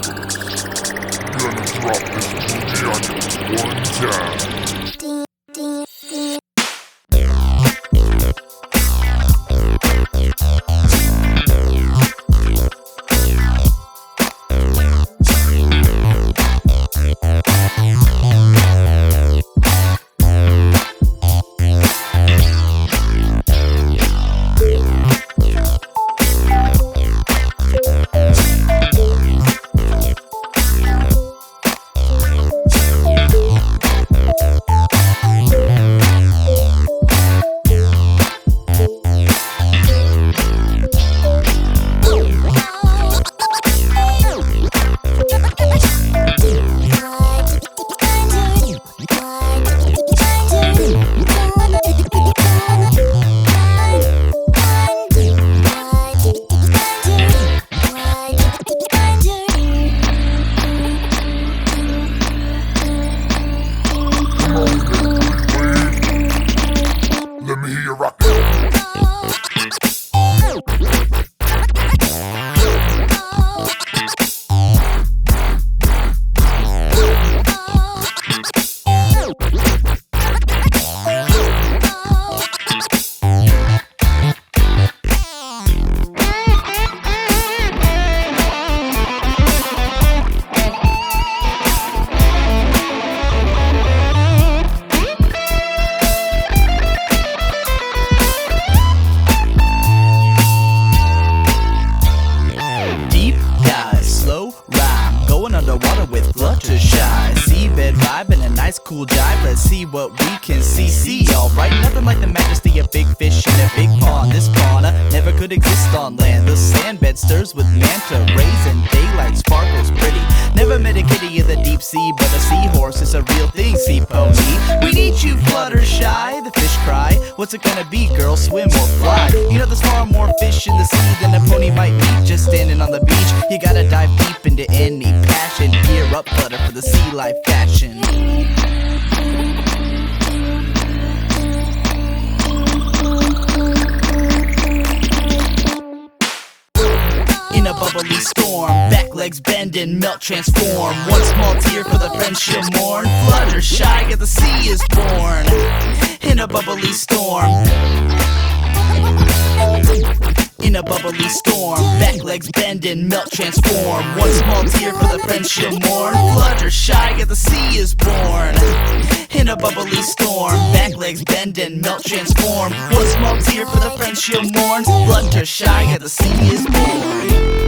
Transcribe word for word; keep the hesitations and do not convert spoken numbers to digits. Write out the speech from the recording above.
Gonna drop this booty on you one time. Let me hear you rock. Underwater with Fluttershy, seabed vibe and a nice cool jive. Let's see what we can see. See, alright, nothing like the majesty of big fish in a big pond. This fauna never could exist on land. The sandbed stirs with manta rays and daylight sparkles pretty. Never met a kitty in the deep sea, but a seahorse is a real thing. Sea pony, we need you, Fluttershy. The fish cry, what's it gonna be, girl? Swim or fly? You know there's far more fish in the sea than a pony might meet just standing on the beach. You gotta dive deep into any passion. Gear up, Flutter, for the sea life fashion. In a bubbly storm, back legs bend and melt, transform. One small tear for the friends she'll mourn. Fluttershy, get the sea is born. In a bubbly storm. In a bubbly storm, back legs bend and melt, transform. One small tear for the friends she'll mourn. Fluttershy, get the sea is born. In a bubbly storm, back legs bend and melt, transform. One small tear for the friends she'll mourn. Fluttershy, get the sea is born.